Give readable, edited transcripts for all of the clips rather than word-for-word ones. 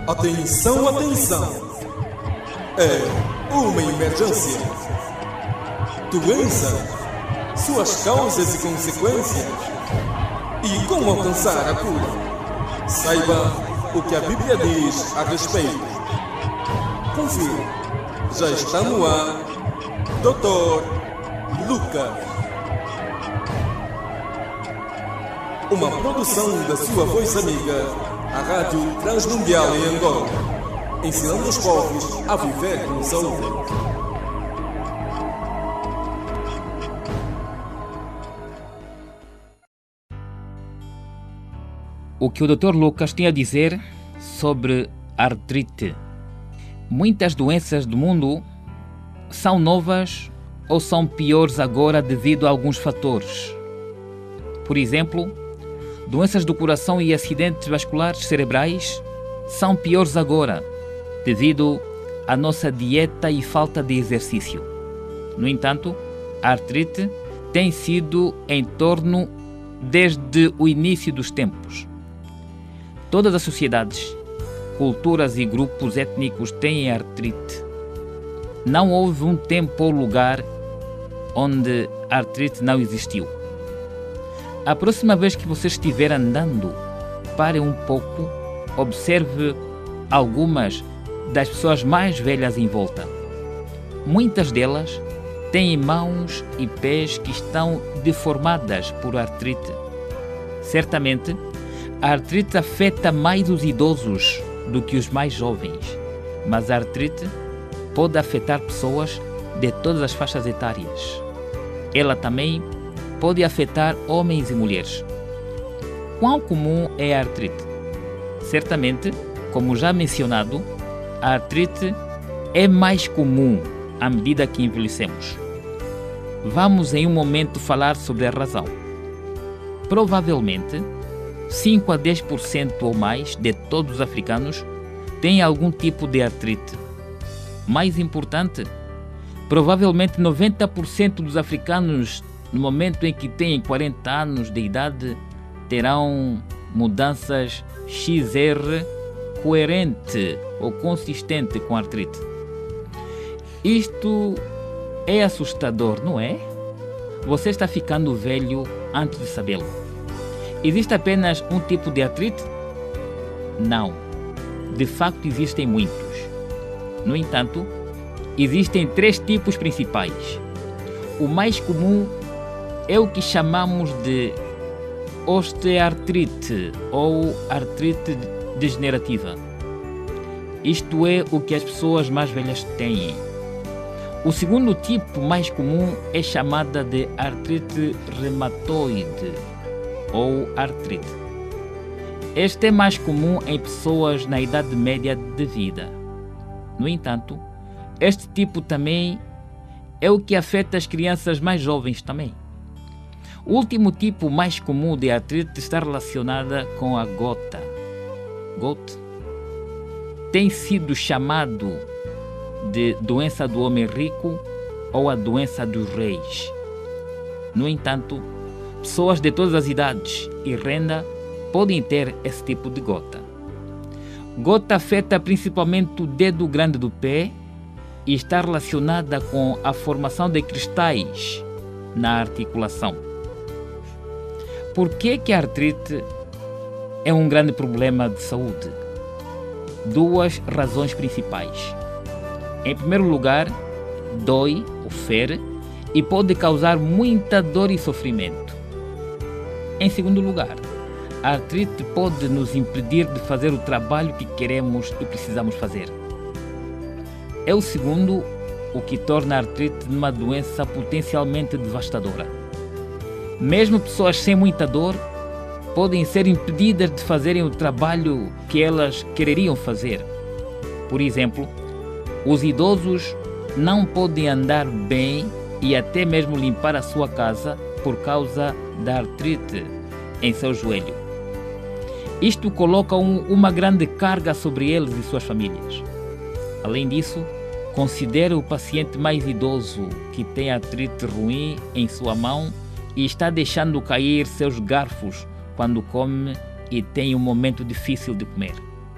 Atenção, atenção! É uma emergência. Doença, suas causas e consequências e como alcançar a cura. Saiba o que a Bíblia diz a respeito. Confira. Já está no ar, Dr. Lucas. Uma produção da sua voz amiga, a Rádio Transmundial em Angola, ensinando os povos a viver com saúde. O que o Dr. Lucas tinha a dizer sobre artrite. Muitas doenças do mundo são novas ou são piores agora devido a alguns fatores. Por exemplo, doenças do coração e acidentes vasculares cerebrais são piores agora devido à nossa dieta e falta de exercício. No entanto, a artrite tem sido em torno desde o início dos tempos. Todas as sociedades, culturas e grupos étnicos têm artrite. Não houve um tempo ou lugar onde a artrite não existiu. A próxima vez que você estiver andando, pare um pouco, observe algumas das pessoas mais velhas em volta. Muitas delas têm mãos e pés que estão deformadas por artrite. Certamente, a artrite afeta mais os idosos do que os mais jovens, mas a artrite pode afetar pessoas de todas as faixas etárias. Ela também pode afetar homens e mulheres. Quão comum é a artrite? Certamente, como já mencionado, a artrite é mais comum à medida que envelhecemos. Vamos em um momento falar sobre a razão. Provavelmente, 5 a 10% ou mais de todos os africanos têm algum tipo de artrite. Mais importante, provavelmente 90% dos africanos, no momento em que têm 40 anos de idade, terão mudanças XR coerente ou consistente com a artrite. Isto é assustador, não é? Você está ficando velho antes de sabê-lo. Existe apenas um tipo de artrite? Não. De facto, existem muitos. No entanto, existem 3 tipos principais. O mais comum é o que chamamos de osteoartrite ou artrite degenerativa. Isto é o que as pessoas mais velhas têm. O segundo tipo mais comum é chamada de artrite reumatoide ou artrite. Este é mais comum em pessoas na idade média de vida. No entanto, este tipo também é o que afeta as crianças mais jovens também. O último tipo mais comum de artrite está relacionada com a gota. Gota tem sido chamado de doença do homem rico ou a doença dos reis. No entanto, pessoas de todas as idades e renda podem ter esse tipo de gota. Gota afeta principalmente o dedo grande do pé e está relacionada com a formação de cristais na articulação. Por que a artrite é um grande problema de saúde? 2 razões principais. Em primeiro lugar, dói ou fere e pode causar muita dor e sofrimento. Em segundo lugar, a artrite pode nos impedir de fazer o trabalho que queremos e precisamos fazer. É o segundo o que torna a artrite uma doença potencialmente devastadora. Mesmo pessoas sem muita dor podem ser impedidas de fazerem o trabalho que elas quereriam fazer. Por exemplo, os idosos não podem andar bem e até mesmo limpar a sua casa por causa da artrite em seu joelho. Isto coloca uma grande carga sobre eles e suas famílias. Além disso, considere o paciente mais idoso que tem artrite ruim em sua mão e está deixando cair seus garfos quando come e tem um momento difícil de comer.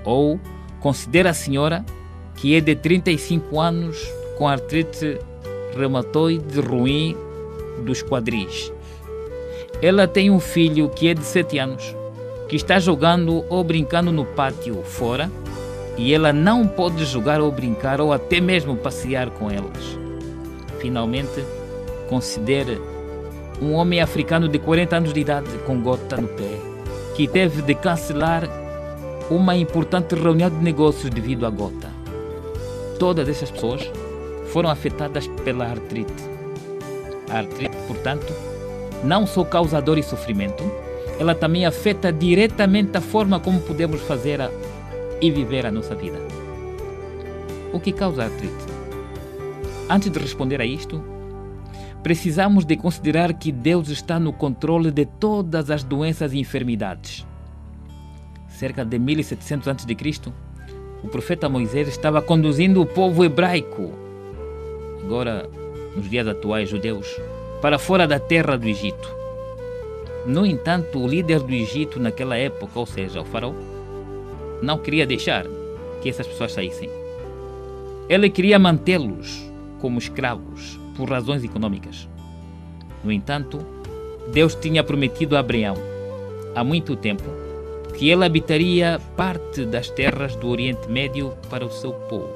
Ou considera a senhora que é de 35 anos com artrite reumatoide ruim dos quadris. Ela tem um filho que é de 7 anos, que está jogando ou brincando no pátio fora, e ela não pode jogar ou brincar ou até mesmo passear com elas. Finalmente, considere um homem africano de 40 anos de idade com gota no pé, que teve de cancelar uma importante reunião de negócios devido à gota. Todas essas pessoas foram afetadas pela artrite. A artrite, portanto, não só causa dor e sofrimento, ela também afeta diretamente a forma como podemos fazer e viver a nossa vida. O que causa a artrite? Antes de responder a isto, precisamos de considerar que Deus está no controle de todas as doenças e enfermidades. Cerca de 1700 a.C., o profeta Moisés estava conduzindo o povo hebraico, agora nos dias atuais judeus, para fora da terra do Egito. No entanto, o líder do Egito naquela época, ou seja, o faraó, não queria deixar que essas pessoas saíssem. Ele queria mantê-los como escravos por razões econômicas. No entanto, Deus tinha prometido a Abraão, há muito tempo, que ele habitaria parte das terras do Oriente Médio para o seu povo.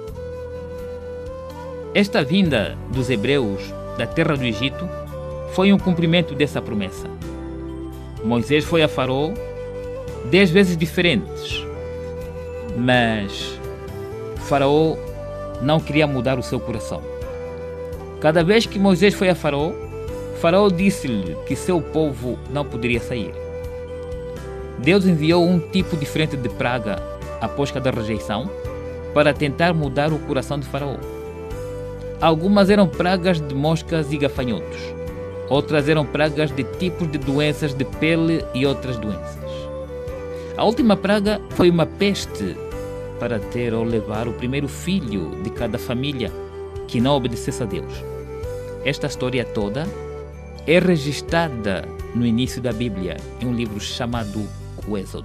Esta vinda dos hebreus da terra do Egito foi um cumprimento dessa promessa. Moisés foi a Faraó 10 vezes diferentes, mas Faraó não queria mudar o seu coração. Cada vez que Moisés foi a Faraó, Faraó disse-lhe que seu povo não poderia sair. Deus enviou um tipo diferente de praga após cada rejeição para tentar mudar o coração de Faraó. Algumas eram pragas de moscas e gafanhotos. Outras eram pragas de tipos de doenças de pele e outras doenças. A última praga foi uma peste para ter ou levar o primeiro filho de cada família que não obedecesse a Deus. Esta história toda é registrada no início da Bíblia, em um livro chamado o Êxodo.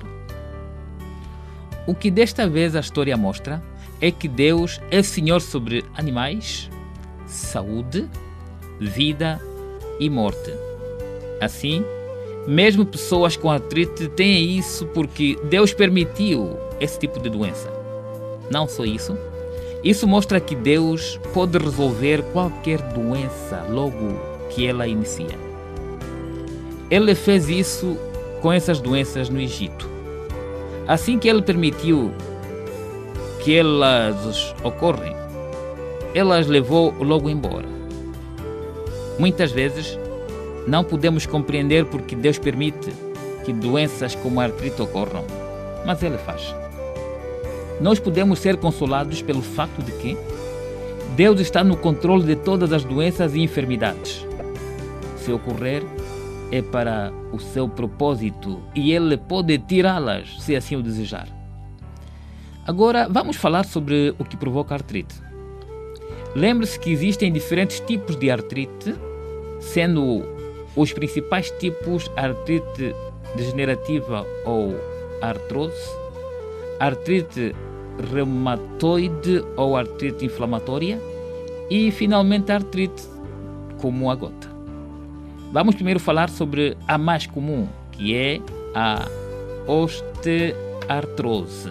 O que desta vez a história mostra é que Deus é Senhor sobre animais, saúde, vida e morte. Assim, mesmo pessoas com artrite têm isso porque Deus permitiu esse tipo de doença. Não só isso, isso mostra que Deus pode resolver qualquer doença logo que ela inicia. Ele fez isso com essas doenças no Egito. Assim que ele permitiu que elas ocorrem, ele as levou logo embora. Muitas vezes não podemos compreender porque Deus permite que doenças como a artrite ocorram, mas ele faz. Nós podemos ser consolados pelo facto de que Deus está no controle de todas as doenças e enfermidades. Se ocorrer, é para o seu propósito e Ele pode tirá-las se assim o desejar. Agora vamos falar sobre o que provoca artrite. Lembre-se que existem diferentes tipos de artrite, sendo os principais tipos artrite degenerativa ou artrose, artrite reumatoide ou artrite inflamatória e finalmente a artrite como a gota. Vamos primeiro falar sobre a mais comum, que é a osteoartrose.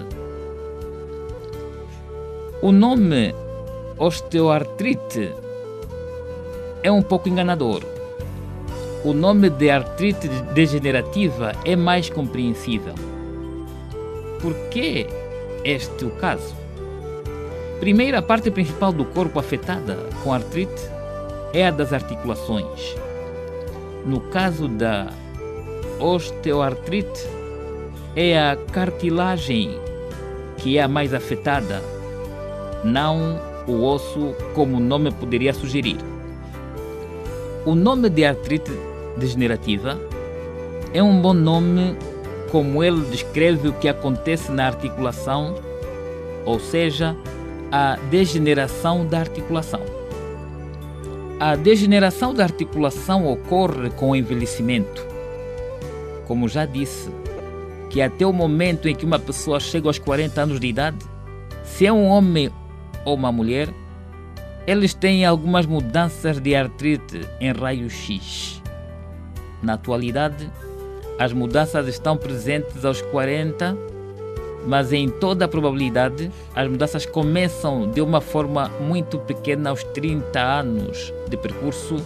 O nome osteoartrite é um pouco enganador. O nome de artrite degenerativa é mais compreensível. Por que este é o caso? Primeiro, a parte principal do corpo afetada com artrite é a das articulações. No caso da osteoartrite, é a cartilagem que é a mais afetada, não o osso, como o nome poderia sugerir. O nome de artrite degenerativa é um bom nome, como ele descreve o que acontece na articulação, ou seja, a degeneração da articulação. A degeneração da articulação ocorre com o envelhecimento. Como já disse, que até o momento em que uma pessoa chega aos 40 anos de idade, se é um homem ou uma mulher, eles têm algumas mudanças de artrite em raio-x. Na atualidade, as mudanças estão presentes aos 40, mas em toda a probabilidade, as mudanças começam de uma forma muito pequena aos 30 anos de percurso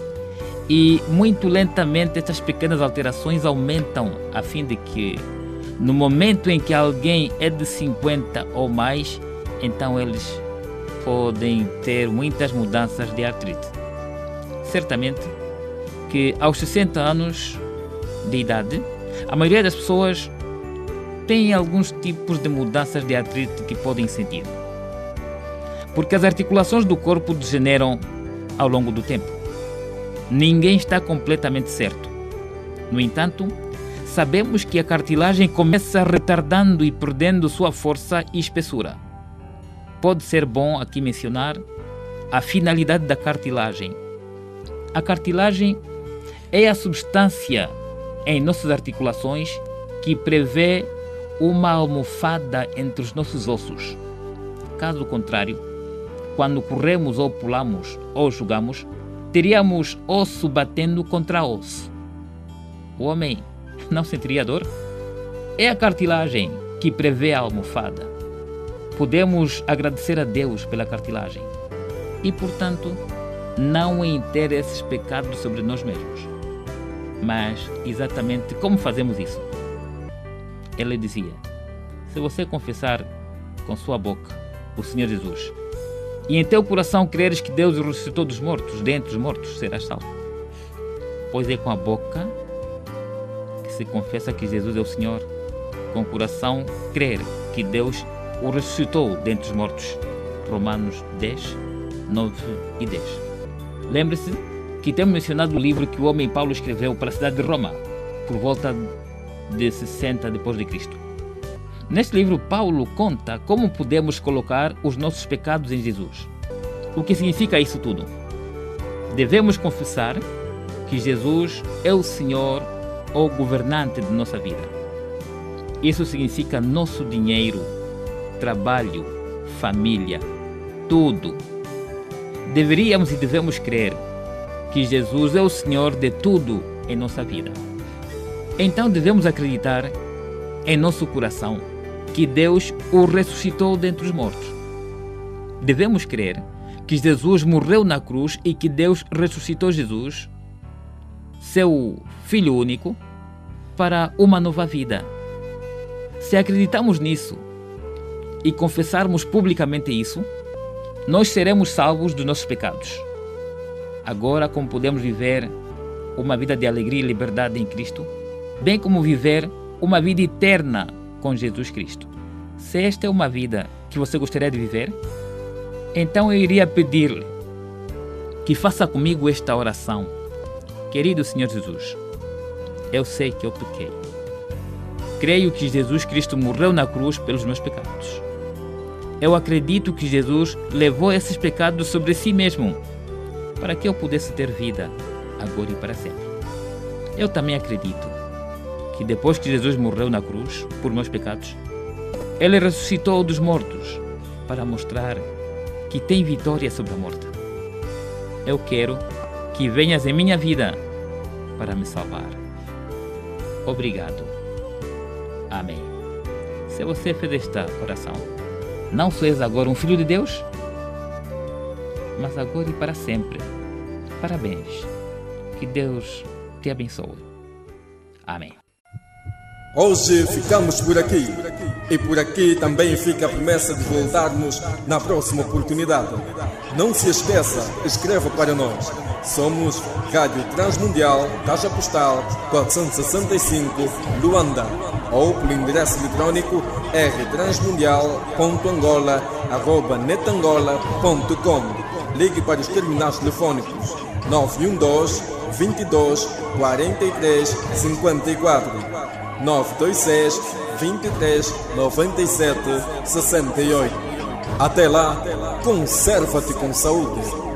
e muito lentamente estas pequenas alterações aumentam a fim de que, no momento em que alguém é de 50 ou mais, então eles podem ter muitas mudanças de artrite. Certamente que aos 60 anos de idade, a maioria das pessoas tem alguns tipos de mudanças de artrite que podem sentir. Porque as articulações do corpo degeneram ao longo do tempo. Ninguém está completamente certo. No entanto, sabemos que a cartilagem começa retardando e perdendo sua força e espessura. Pode ser bom aqui mencionar a finalidade da cartilagem. A cartilagem é a substância em nossas articulações que prevê uma almofada entre os nossos ossos. Caso contrário, quando corremos ou pulamos ou jogamos, teríamos osso batendo contra osso. O homem não sentiria dor? É a cartilagem que prevê a almofada. Podemos agradecer a Deus pela cartilagem e, portanto, não em ter esses pecados sobre nós mesmos. Mas exatamente como fazemos isso? Ele dizia: se você confessar com sua boca o Senhor Jesus e em teu coração creres que Deus o ressuscitou dos mortos, dentre os mortos serás salvo. Pois é com a boca que se confessa que Jesus é o Senhor, com o coração crer que Deus o ressuscitou dentre os mortos. Romanos 10, 9 e 10. Lembre-se que temos mencionado o livro que o homem Paulo escreveu para a cidade de Roma, por volta de 60 depois de Cristo. Neste livro, Paulo conta como podemos colocar os nossos pecados em Jesus. O que significa isso tudo? Devemos confessar que Jesus é o Senhor ou governante de nossa vida. Isso significa nosso dinheiro, trabalho, família, tudo. Deveríamos e devemos crer que Jesus é o Senhor de tudo em nossa vida. Então devemos acreditar em nosso coração que Deus o ressuscitou dentre os mortos. Devemos crer que Jesus morreu na cruz e que Deus ressuscitou Jesus, seu Filho único, para uma nova vida. Se acreditamos nisso e confessarmos publicamente isso, nós seremos salvos dos nossos pecados. Agora, como podemos viver uma vida de alegria e liberdade em Cristo, bem como viver uma vida eterna com Jesus Cristo. Se esta é uma vida que você gostaria de viver, então eu iria pedir-lhe que faça comigo esta oração. Querido Senhor Jesus, eu sei que eu pequei. Creio que Jesus Cristo morreu na cruz pelos meus pecados. Eu acredito que Jesus levou esses pecados sobre si mesmo, para que eu pudesse ter vida, agora e para sempre. Eu também acredito que depois que Jesus morreu na cruz por meus pecados, Ele ressuscitou dos mortos para mostrar que tem vitória sobre a morte. Eu quero que venhas em minha vida para me salvar. Obrigado. Amém. Se você fez esta oração, não só és agora um filho de Deus, mas agora e para sempre. Parabéns. Que Deus te abençoe. Amém. Hoje ficamos por aqui. E por aqui também fica a promessa de voltarmos na próxima oportunidade. Não se esqueça, escreva para nós. Somos Rádio Transmundial, Caixa Postal 465, Luanda. Ou pelo endereço eletrônico rtransmundial.angola@netangola.com. Ligue para os terminais telefônicos 912 22 43 54, 926 23 97 68. Até lá, conserva-te com saúde.